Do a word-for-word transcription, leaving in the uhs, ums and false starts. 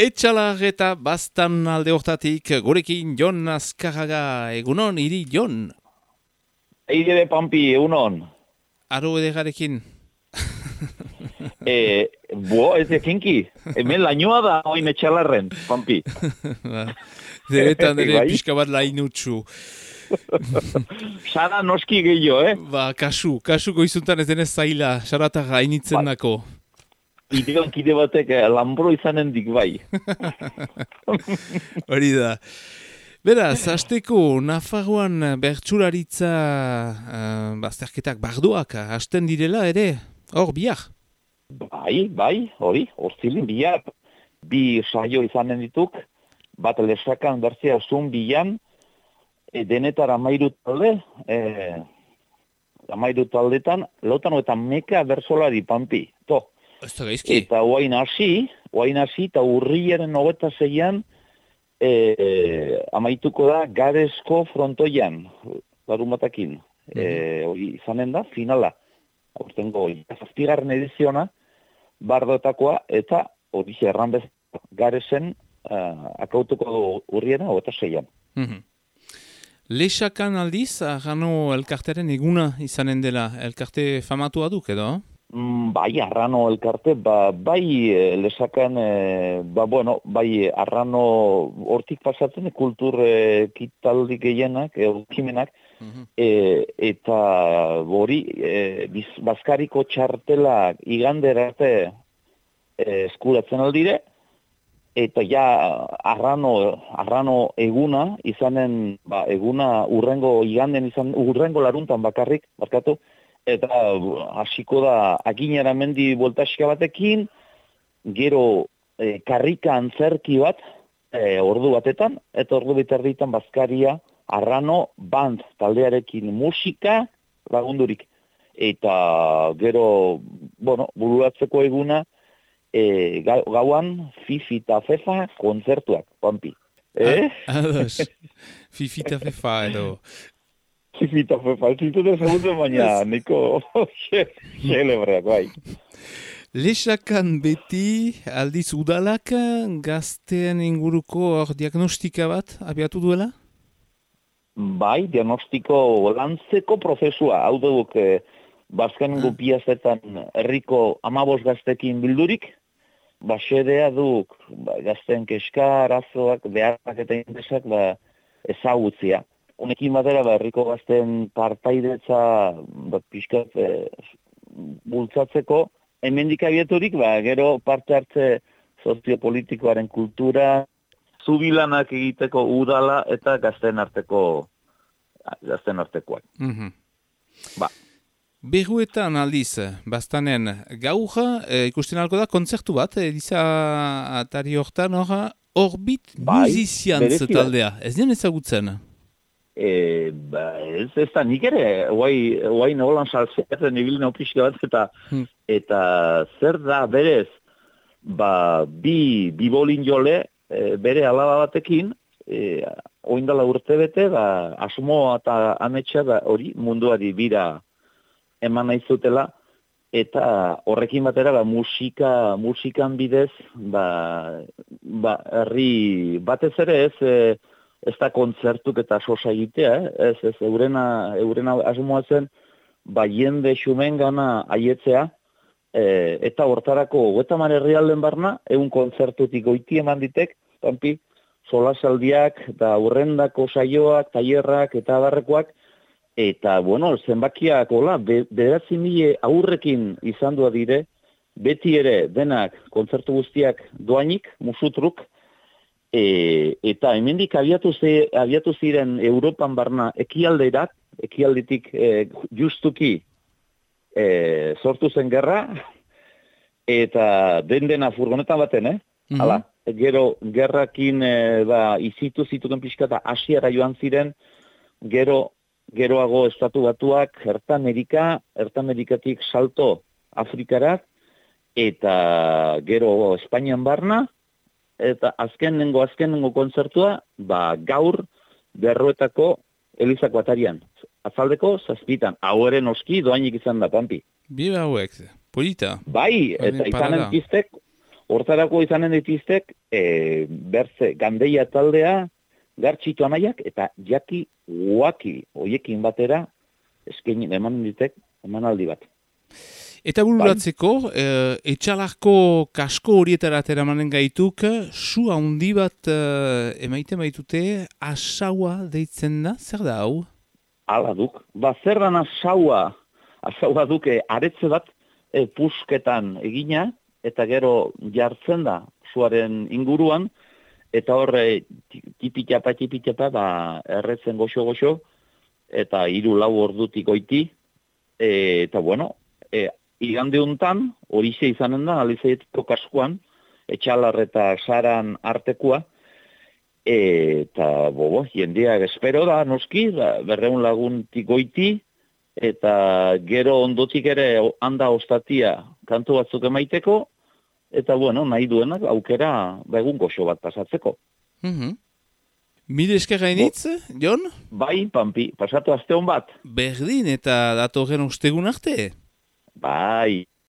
Etxalar eta bastan alde hortatik, gurekin Jon Azkarraga, egunon, iri Jon. Eide Pampi, egunon. Aro edegarekin. e, bo, ez ekinki. Hemen lainoa da, oin etxalarren, Pampi. Zeretan ere pixka bat lainutxu. Sara noski gehiago, eh? Ba, kasu, kasu goizuntan ez denez zaila, saratak hainitzen ba, dako. Ideon kide batek lambro izanen dik bai. Hori da. Beraz, hasteko Nafarroan bertsularitza uh, bazterketak barduak hasten direla ere, hor biak? Bai, bai, hori, horzilin biak. Bi saio izanen dituk, bat lesakan berzia zun bilan, e, denetar amairu talde, e, amairu taldetan, lautan eta meka bersolari Pampi, to. Eta oain hasi, oain hasi, eta urriaren hogeta zeian, e, e, amaituko da Garesko frontoian, larun batakin. Mm-hmm. E, hori izanen da, finala. Hortengo, zazpigarren ediziona, bardoetakoa, eta hori erran bez, Garesen uh, akautuko du urriaren hogeta zeian. Mm-hmm. Lexakan aldiz, Arrano elkarteren eguna izanen dela, elkarte famatua duk edo? Bai, Arrano elkarte, ba, bai lesakan, e, ba, bueno, bai Arrano hortik pasatzen, kultur e, kitaldi gehienak, eukimenak, uh-huh. e, eta hori, e, biz, Bazkariko txartela iganderarte e, eskuratzen aldire, eta ja Arrano, Arrano eguna, izanen, ba, eguna urrengo iganden, izan, urrengo laruntan bakarrik, barkatu, eta hasiko da aginera mendi bueltaxika batekin, gero e, karrika antzerki bat, e, ordu batetan, eta ordu biterditan Bazkaria, Arrano, band taldearekin musika lagundurik. Eta gero, bueno, bururatzeko eguna, e, gauan Fifi eta Fefa kontzertuak, Pampi. Eh? Ados, Fifi eta Fefa edo... Zifita fefa, zitu da segundu baina, neko xelebreak, bai. Lexakan beti aldiz udalak gazteen inguruko hor diagnostika bat abiatu duela? Bai, diagnostiko lantzeko prozesua, hau duk, eh, bazkenengo ah. piazetan herriko amabos gaztekin bildurik, basedea duk, ba, gazteen keska, arazoak, beharrak eta interesak ba, ezagutzia. Honekin batera, ba, herriko gazten partaidetza ba, pixkat e, bultzatzeko, hemendik abieturik, ba, gero parte hartze soziopolitikoaren kultura, zubilanak egiteko udala eta gazten arteko gazten artekoak. Mm-hmm. Ba. Berruetan aldiz, bastanen gaur, e, ikusten alko da, kontzertu bat, ediza atari hortan, Orbit bai, Musicians taldea, ez dien ezagutzen? E, ba, ez, ez da nik ere, guai, guai nolan salzeatzen ibilin opizka bat, eta, hmm. eta zer da berez, ba, bi, bi bolin jole, e, bere alaba batekin, e, oindala urte bete, ba, asmoa eta ametsa ba, hori munduari bira eman nahi zutela, eta horrekin batera ba, musika, musikan bidez, ba, ba, herri batez ere ez, e, ez da kontzertuk eta sosa egitea, eh? ez, ez, eurena, eurena asmoa zen, ba, jende xumen gana aietzea, e, eta hortarako goetamar herrialden barna, egun kontzertutik goiti eman ditek, Pampi, solasaldiak, eta urrendako saioak, tailerrak eta abarrekoak, eta, bueno, zenbakiak, hola, be, bederatzi mile aurrekin izan doa dire, beti ere denak kontzertu guztiak doainik, musutruk, E, eta hemendik abiatu, ze, abiatu ziren Europan barna ekialdeirak, ekialditik e, justuki e, sortu zen gerra, eta den dena furgonetan baten, eh? Mm-hmm. Hala, gero gerrakin e, ba, izitu zituten pixka eta Asiara joan ziren, gero geroago estatu batuak, Erta Amerika, Erta Amerikatik salto Afrikarak, eta gero Espainian barna, eta azkenengo azkenengo kontzertua, ba, gaur Berroetako Elizako atarian. Azaldeko zazpitan. Hau ere noski doainik izan da, Pampi. Biba hauek, polita. Bai, eta izanen piztek hortarako izanen ditiztek, e, berze, gandeia taldea, gartxitu anaiak, eta jaki guaki hoiekin batera, eskein eman ditek, emanaldi bat. Eta bururatzeko, e, etxalarko kasko horietara teramanen gaituk, su handi bat e, emaiten baitute, asaua deitzen da, zer da hau? Hala duk. Ba, zer dan asaua, asaua duke aretze bat, e, pusketan egina, eta gero jartzen da suaren inguruan, eta horre tipitapa, tipitapa, ba, erretzen goxo-goxo, eta hiru lau ordutik goiti, e, eta bueno, e, igande hontan, horixe izanen da, alizaitiko kaskuan, etxalar eta saran artekua, e, eta bobo, jendeak espero da, noski, da, berreun laguntik goiti, eta gero ondotik ere handa ostatia kantu batzuk emaiteko, eta bueno, nahi duenak aukera begun goxo bat pasatzeko. Mm-hmm. Mire esker gainitz, Jon? Bai, Pampi, pasatu aste hon bat. Berdin eta datorren ostegun arte? Bai.